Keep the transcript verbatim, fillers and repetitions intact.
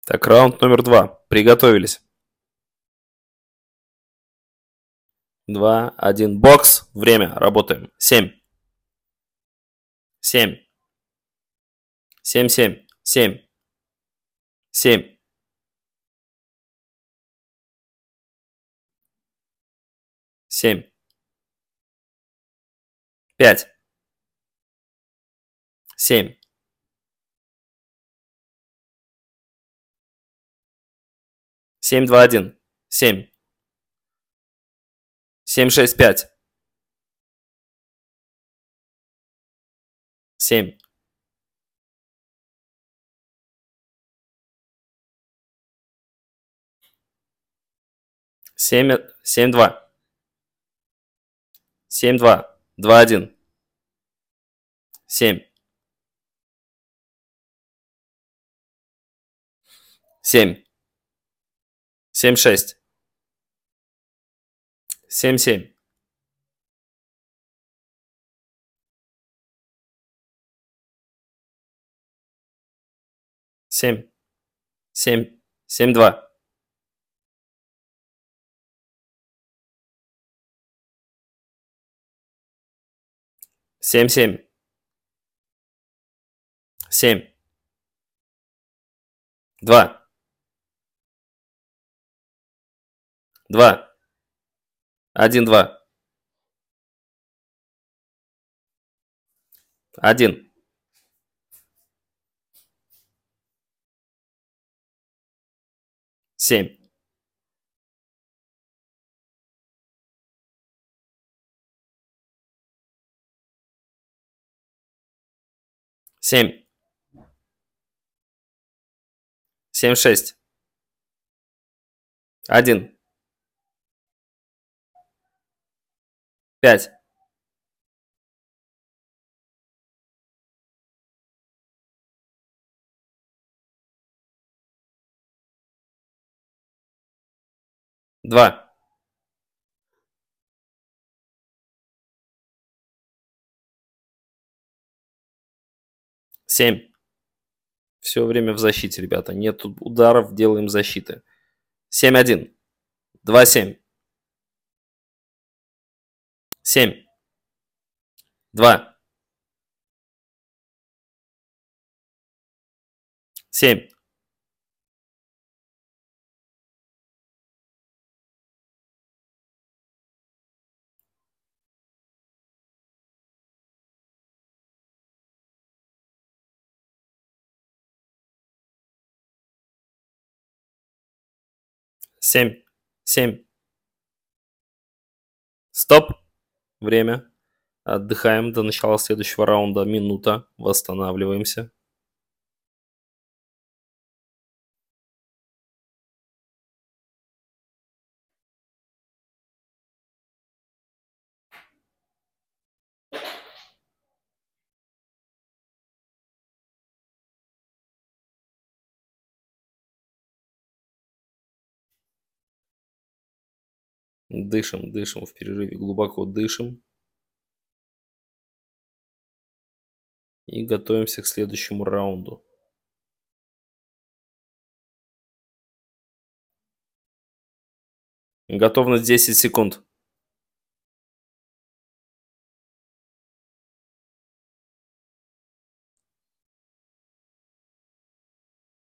Так, раунд номер два. Приготовились. Два, один. Бокс. Время. Работаем. Семь. Семь. Семь, семь. Семь. Семь. Семь. Пять. Семь. Семь, два, один. Семь. Семь, шесть, пять. Семь. Семь, семь, два. Семь, два. Два, один. Семь. Семь. Семь, шесть. Семь, семь. Семь. Семь. Семь, два. Семь, семь. Семь. Два. Два. Один, два. Один. Семь. Семь. Семь, шесть. Один. Пять. Два. Семь. Все время в защите, ребята. Нет ударов, делаем защиты. Семь, один. Два, семь. Семь. Два. Семь. Семь. Семь. Стоп. Время. Отдыхаем до начала следующего раунда. Минута. Восстанавливаемся. Дышим, дышим в перерыве. Глубоко дышим. И готовимся к следующему раунду. Готовность десять секунд.